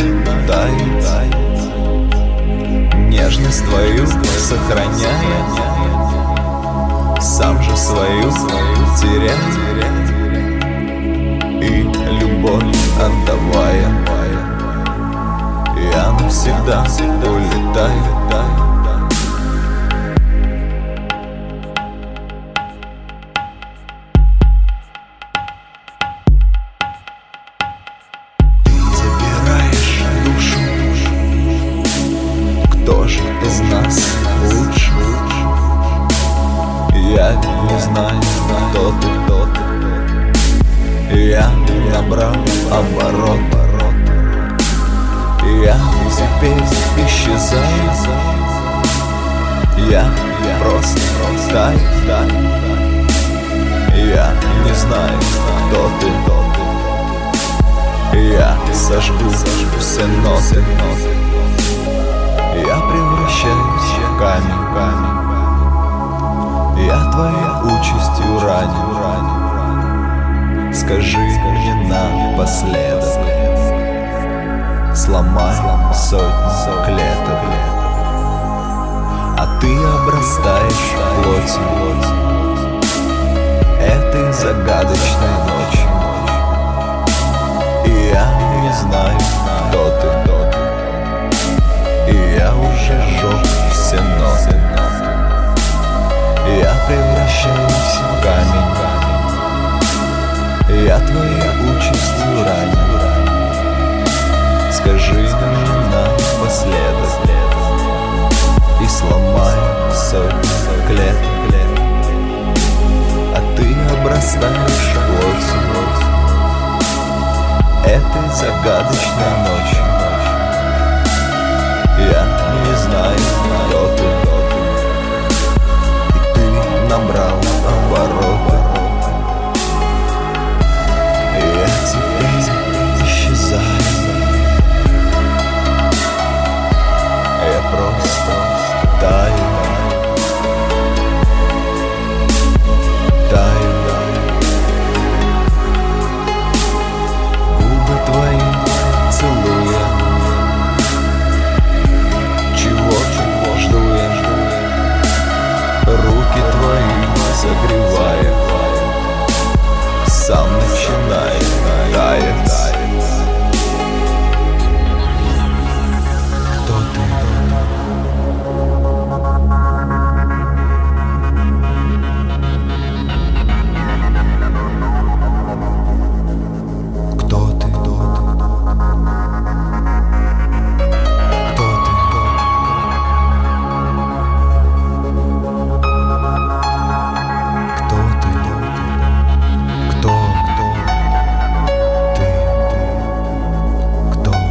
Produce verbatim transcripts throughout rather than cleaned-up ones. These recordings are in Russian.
тает, нежность твою сохраняя, сам же свою терять и любовь отдавая, я навсегда улетаю. Кто же из нас лучше? Я не знаю, кто ты, кто ты. Я набрал оборот, я теперь исчезаю. Я просто таю. Я не знаю, кто ты, кто ты. Я сожгу все ноты. Я превращаюсь в камень, камень. Я твоей участью ранен. Скажи мне напоследок, сломай сотни клеток, а ты обрастаешь плотью этой загадочной ночи. И я не знаю, кто ты, кто ты. И я уже сжег все ноты. Я превращаюсь в камень, я твоей участью ранен. Скажи мне напоследок и сломай сотни клеток, а ты обрастаешь плотью этой загадочной ночи. Я не знаю, кто ты, и ты набрал обороты. Я теперь исчезаю. Я просто таю, таю. Губы твои целуя, чего жду я, руки твои согревая, сам начинает таять. Кто ты? Кто ты? Кто ты? Кто ты? Кто ты? Кто? Кто? Ты? Кто? Кто?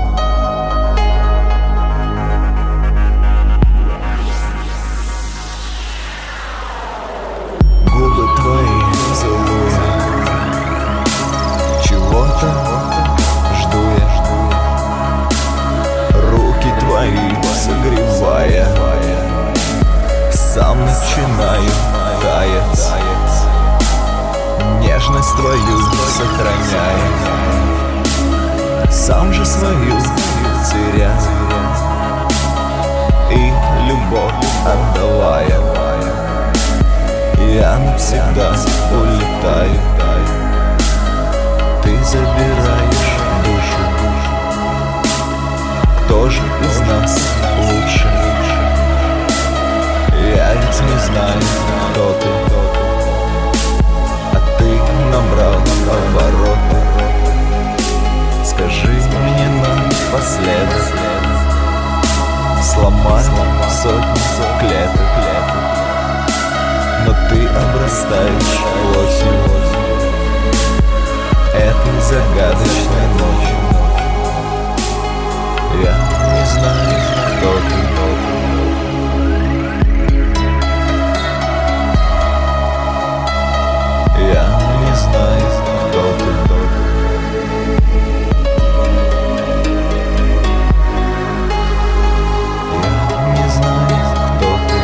Губы твои целуя, чего-то жду я, руки твои согревая, сам начинаю таять, нежность твою сохраняя, сам же свою теряя и любовь отдавая, я навсегда улетаю. Ты забираешь душу. Кто же из нас лучше? Я ведь не знаю, кто ты, а ты набрал обороты. Скажи мне напоследок, сломай сотни клеток, но ты обрастаешь плотью этой загадочной ночью. Я не знаю, кто ты, я не знаю, кто ты. Я не знаю, кто ты.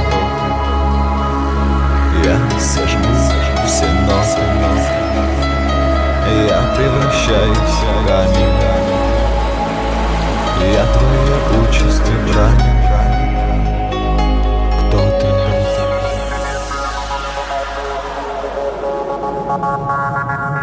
Я сожгу все ноты. Я превращаюсь в камень. чистый ранен. Кто ты?